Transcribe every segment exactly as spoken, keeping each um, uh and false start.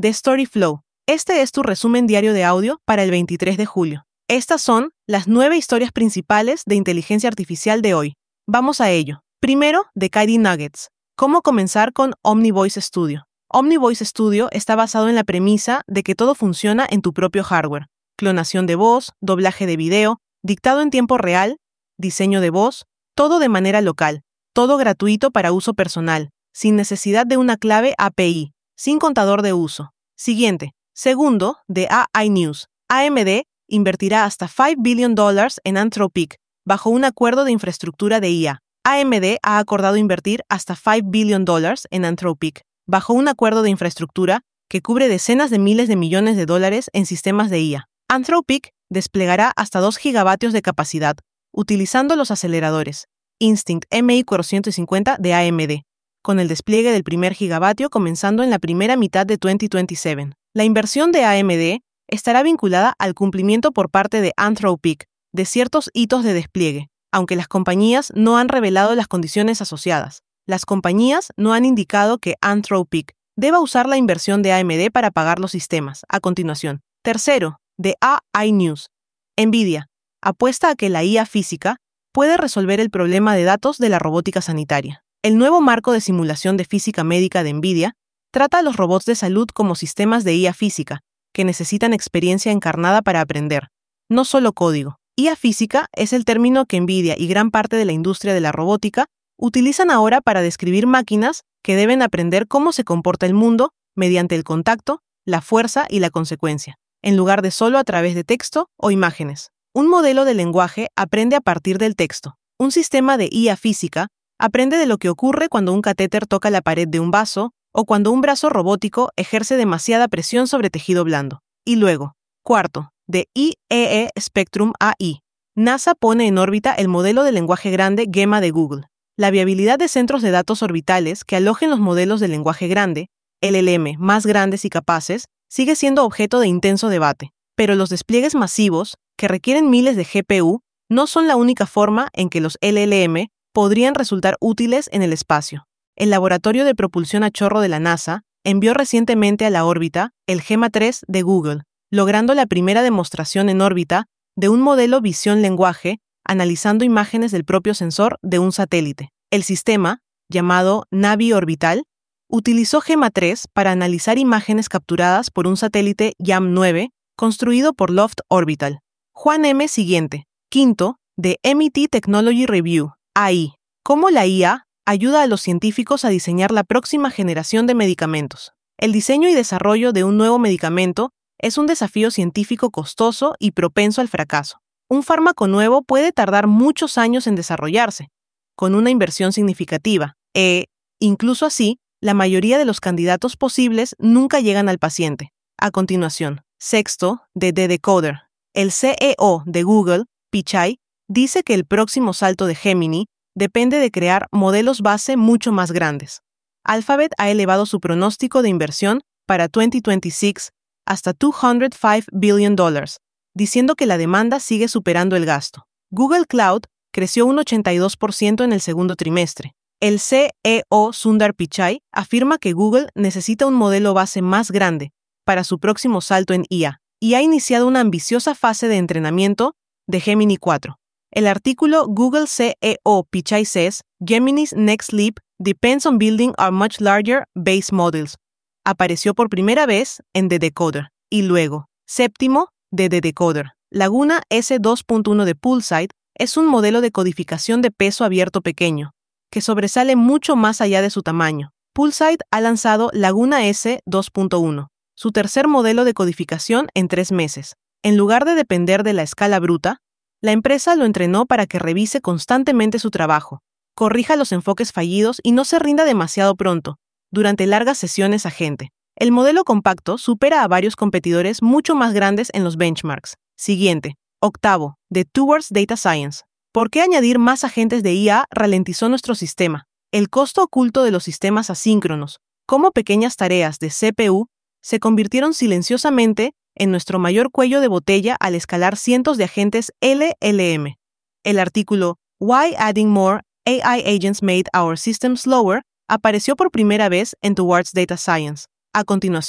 de Storyflow. Este es tu resumen diario de audio para el veintitrés de julio. Estas son las nueve historias principales de inteligencia artificial de hoy. Vamos a ello. Primero, de K D Nuggets. ¿Cómo comenzar con OmniVoice Studio? OmniVoice Studio está basado en la premisa de que todo funciona en tu propio hardware. Clonación de voz, doblaje de video, dictado en tiempo real, diseño de voz, todo de manera local, todo gratuito para uso personal, sin necesidad de una clave A P I, sin contador de uso. Siguiente. Segundo, de A I News. A M D invertirá hasta cinco billones de dólares en Anthropic, bajo un acuerdo de infraestructura de I A. A M D ha acordado invertir hasta cinco billones de dólares en Anthropic, bajo un acuerdo de infraestructura que cubre decenas de miles de millones de dólares en sistemas de I A. Anthropic desplegará hasta dos gigavatios de capacidad, utilizando los aceleradores Instinct M I cuatrocientos cincuenta de A M D, con el despliegue del primer gigavatio comenzando en la primera mitad de dos mil veintisiete. La inversión de A M D estará vinculada al cumplimiento por parte de Anthropic de ciertos hitos de despliegue, aunque las compañías no han revelado las condiciones asociadas. Las compañías no han indicado que Anthropic deba usar la inversión de A M D para pagar los sistemas. A continuación. Tercero, de A I News. NVIDIA apuesta a que la I A física puede resolver el problema de datos de la robótica sanitaria. El nuevo marco de simulación de física médica de NVIDIA trata a los robots de salud como sistemas de I A física, que necesitan experiencia encarnada para aprender, no solo código. I A física es el término que NVIDIA y gran parte de la industria de la robótica utilizan ahora para describir máquinas que deben aprender cómo se comporta el mundo mediante el contacto, la fuerza y la consecuencia, en lugar de solo a través de texto o imágenes. Un modelo de lenguaje aprende a partir del texto. Un sistema de I A física aprende de lo que ocurre cuando un catéter toca la pared de un vaso o cuando un brazo robótico ejerce demasiada presión sobre tejido blando. Y luego, cuarto, de I E E Spectrum A I. NASA pone en órbita el modelo de lenguaje grande Gemma de Google. La viabilidad de centros de datos orbitales que alojen los modelos de lenguaje grande, L L M, más grandes y capaces, sigue siendo objeto de intenso debate. Pero los despliegues masivos, que requieren miles de G P U, no son la única forma en que los L L M podrían resultar útiles en el espacio. El Laboratorio de Propulsión a Chorro de la NASA envió recientemente a la órbita el Gemma tres de Google, logrando la primera demostración en órbita de un modelo visión-lenguaje analizando imágenes del propio sensor de un satélite. El sistema, llamado Navi Orbital, utilizó Gemma tres para analizar imágenes capturadas por un satélite YAM nueve construido por Loft Orbital. Juan M. Siguiente. Quinto, de M I T Technology Review, A I. ¿Cómo la I A ayuda a los científicos a diseñar la próxima generación de medicamentos? El diseño y desarrollo de un nuevo medicamento es un desafío científico costoso y propenso al fracaso. Un fármaco nuevo puede tardar muchos años en desarrollarse, con una inversión significativa, e, incluso así, la mayoría de los candidatos posibles nunca llegan al paciente. A continuación, sexto, de The Decoder. El C E O de Google, Pichai, dice que el próximo salto de Gemini depende de crear modelos base mucho más grandes. Alphabet ha elevado su pronóstico de inversión para dos mil veintiséis hasta doscientos cinco billones de dólares, diciendo que la demanda sigue superando el gasto. Google Cloud creció un ochenta y dos por ciento en el segundo trimestre. El C E O Sundar Pichai afirma que Google necesita un modelo base más grande para su próximo salto en I A y ha iniciado una ambiciosa fase de entrenamiento de Gemini cuatro. El artículo Google C E O Pichai says Gemini's next leap depends on building a much larger base models apareció por primera vez en The Decoder. Y luego, séptimo, de The Decoder. Laguna S dos punto uno de Poolside es un modelo de codificación de peso abierto pequeño, que sobresale mucho más allá de su tamaño. Poolside ha lanzado Laguna S dos punto uno, su tercer modelo de codificación en tres meses. En lugar de depender de la escala bruta, la empresa lo entrenó para que revise constantemente su trabajo, corrija los enfoques fallidos y no se rinda demasiado pronto, durante largas sesiones a gente. El modelo compacto supera a varios competidores mucho más grandes en los benchmarks. Siguiente. Octavo, de Towards Data Science. ¿Por qué añadir más agentes de I A ralentizó nuestro sistema? El costo oculto de los sistemas asíncronos, como pequeñas tareas de C P U, se convirtieron silenciosamente en nuestro mayor cuello de botella al escalar cientos de agentes L L M. El artículo Why Adding More A I Agents Made Our System Slower apareció por primera vez en Towards Data Science. A continuación,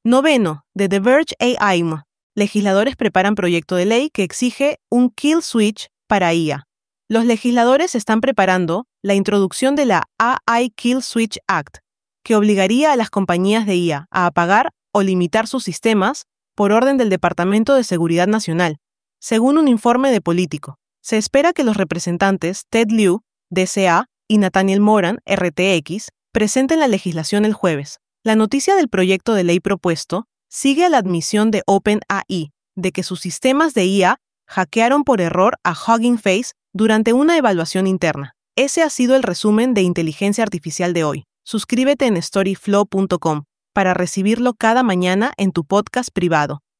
Noveno, de The Verge A I. Legisladores preparan proyecto de ley que exige un kill switch para I A. Los legisladores están preparando la introducción de la A I Kill Switch Act, que obligaría a las compañías de I A a apagar o limitar sus sistemas por orden del Departamento de Seguridad Nacional, según un informe de Político. Se espera que los representantes Ted Lieu, D C A, y Nathaniel Moran, R T X, presenten la legislación el jueves. La noticia del proyecto de ley propuesto sigue a la admisión de OpenAI de que sus sistemas de I A hackearon por error a Hugging Face durante una evaluación interna. Ese ha sido el resumen de Inteligencia Artificial de hoy. Suscríbete en storyflow punto com para recibirlo cada mañana en tu podcast privado.